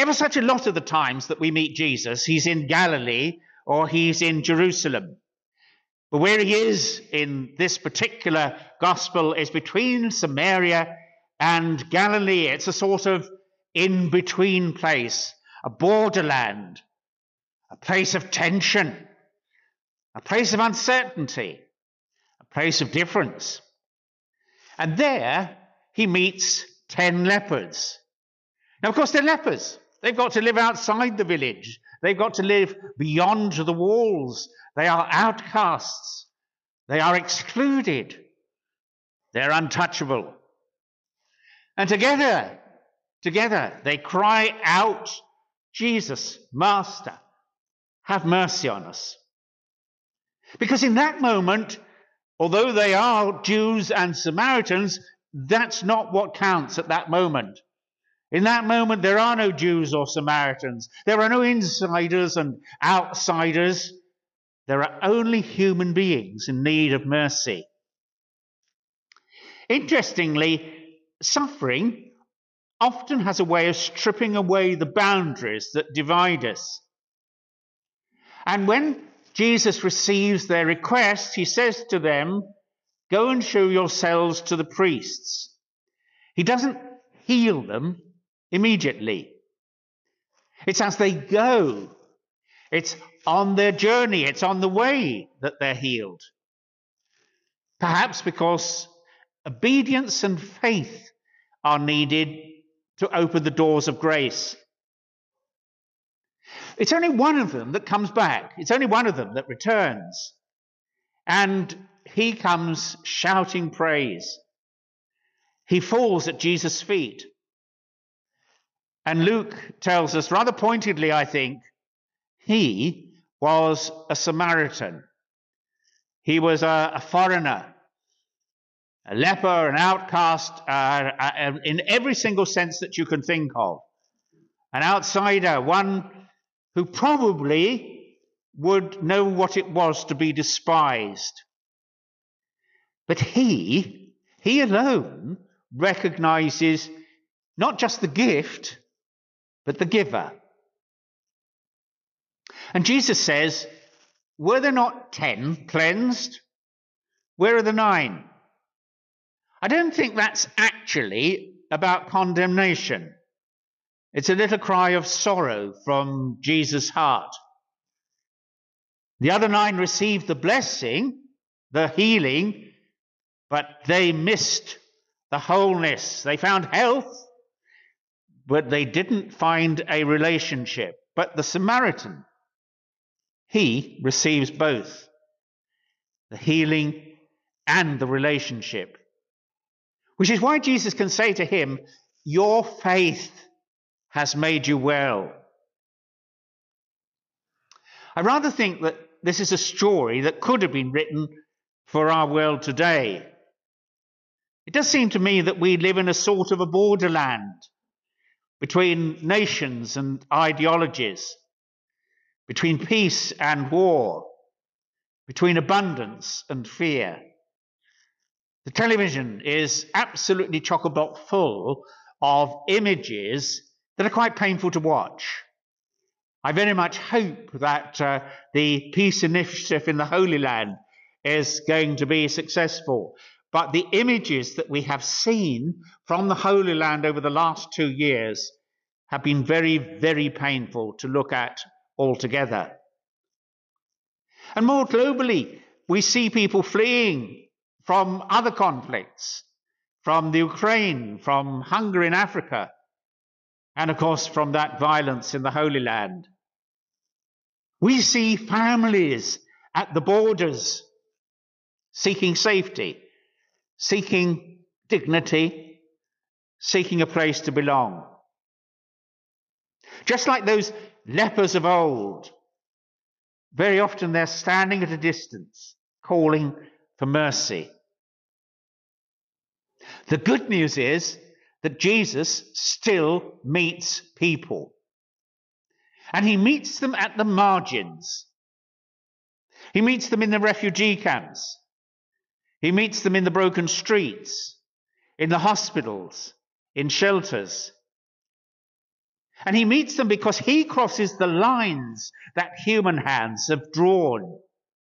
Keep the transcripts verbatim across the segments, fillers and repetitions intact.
ever such a lot of the times that we meet Jesus, he's in Galilee or he's in Jerusalem. But where he is in this particular gospel is between Samaria and Galilee. It's a sort of in-between place, a borderland, a place of tension, a place of uncertainty, a place of difference. And there he meets ten lepers. Now, of course, they're lepers. They've got to live outside the village. They've got to live beyond the walls. They are outcasts. They are excluded. They're untouchable. And together, together, they cry out, Jesus, Master, have mercy on us. Because in that moment, although they are Jews and Samaritans, that's not what counts at that moment. In that moment, there are no Jews or Samaritans. There are no insiders and outsiders. There are only human beings in need of mercy. Interestingly, suffering often has a way of stripping away the boundaries that divide us. And when Jesus receives their request, he says to them, go and show yourselves to the priests. He doesn't heal them immediately. It's as they go. It's on their journey. It's on the way that they're healed. Perhaps because obedience and faith are needed to open the doors of grace. It's only one of them that comes back. It's only one of them that returns. And he comes shouting praise. He falls at Jesus' feet. And Luke tells us, rather pointedly, I think, he was a Samaritan. He was a, a foreigner, a leper, an outcast, uh, uh, in every single sense that you can think of. An outsider, one who probably would know what it was to be despised. But he, he alone recognizes not just the gift, but the giver. And Jesus says, were there not ten cleansed? Where are the nine? I don't think that's actually about condemnation. It's a little cry of sorrow from Jesus' heart. The other nine received the blessing, the healing, but they missed the wholeness. They found health, but they didn't find a relationship. But the Samaritan, he receives both, the healing and the relationship. Which is why Jesus can say to him, your faith has made you well. I rather think that this is a story that could have been written for our world today. It does seem to me that we live in a sort of a borderland between nations and ideologies, between peace and war, between abundance and fear. The television is absolutely chock-a-block full of images that are quite painful to watch. I very much hope that uh, the peace initiative in the Holy Land is going to be successful. But the images that we have seen from the Holy Land over the last two years have been very, very painful to look at altogether. And more globally, we see people fleeing from other conflicts, from the Ukraine, from hunger in Africa, and of course from that violence in the Holy Land. We see families at the borders seeking safety, seeking dignity, seeking a place to belong. Just like those lepers of old, very often they're standing at a distance, calling for mercy. The good news is that Jesus still meets people. And he meets them at the margins. He meets them in the refugee camps. He meets them in the broken streets, in the hospitals, in shelters. And he meets them because he crosses the lines that human hands have drawn.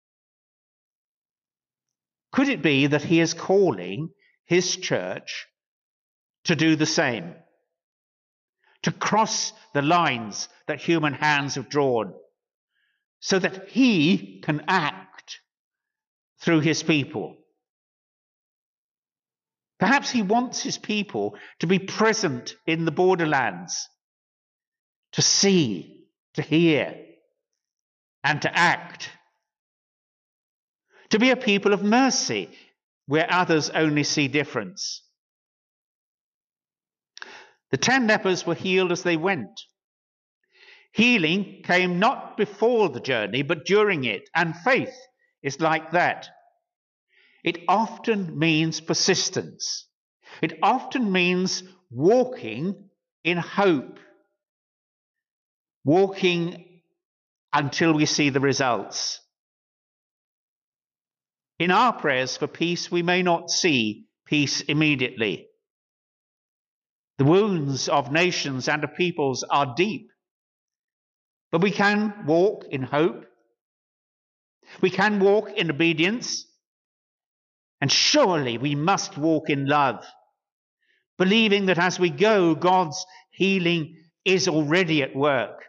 Could it be that he is calling his church to do the same? To cross the lines that human hands have drawn, so that he can act through his people. Perhaps he wants his people to be present in the borderlands, to see, to hear, and to act. To be a people of mercy where others only see difference. The ten lepers were healed as they went. Healing came not before the journey, but during it, and faith is like that. It often means persistence. It often means walking in hope, walking until we see the results. In our prayers for peace, we may not see peace immediately. The wounds of nations and of peoples are deep. But we can walk in hope. We can walk in obedience. And surely we must walk in love, believing that as we go, God's healing is already at work.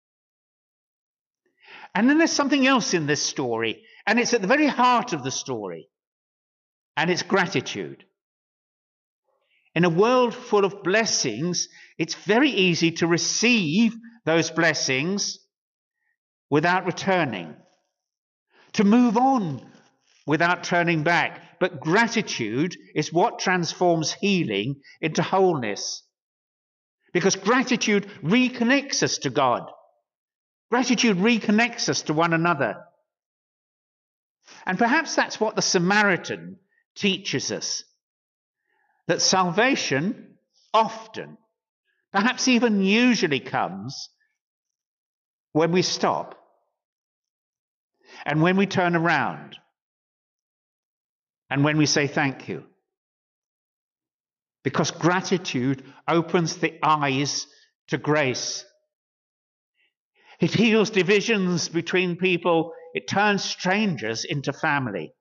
And then there's something else in this story, and it's at the very heart of the story, and it's gratitude. In a world full of blessings, it's very easy to receive those blessings without returning, to move on without turning back. But gratitude is what transforms healing into wholeness. Because gratitude reconnects us to God. Gratitude reconnects us to one another. And perhaps that's what the Samaritan teaches us. That salvation often, perhaps even usually, comes when we stop and when we turn around and when we say thank you. Because gratitude opens the eyes to grace. It heals divisions between people. It turns strangers into family.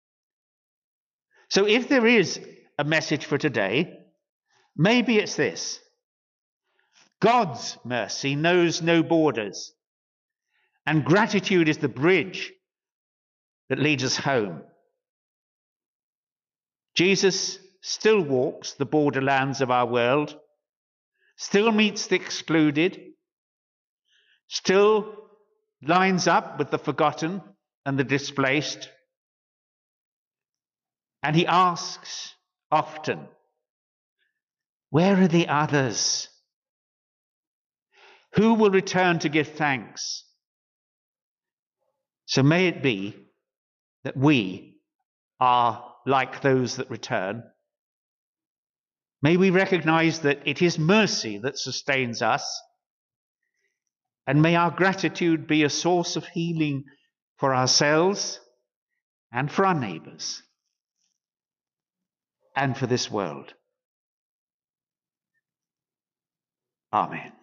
So if there is a message for today, maybe it's this: God's mercy knows no borders, and gratitude is the bridge that leads us home. Jesus still walks the borderlands of our world, still meets the excluded, still lines up with the forgotten and the displaced, and he asks often, where are the others? Who will return to give thanks? So may it be that we are like those that return. May we recognize that it is mercy that sustains us, and may our gratitude be a source of healing for ourselves and for our neighbours and for this world. Amen.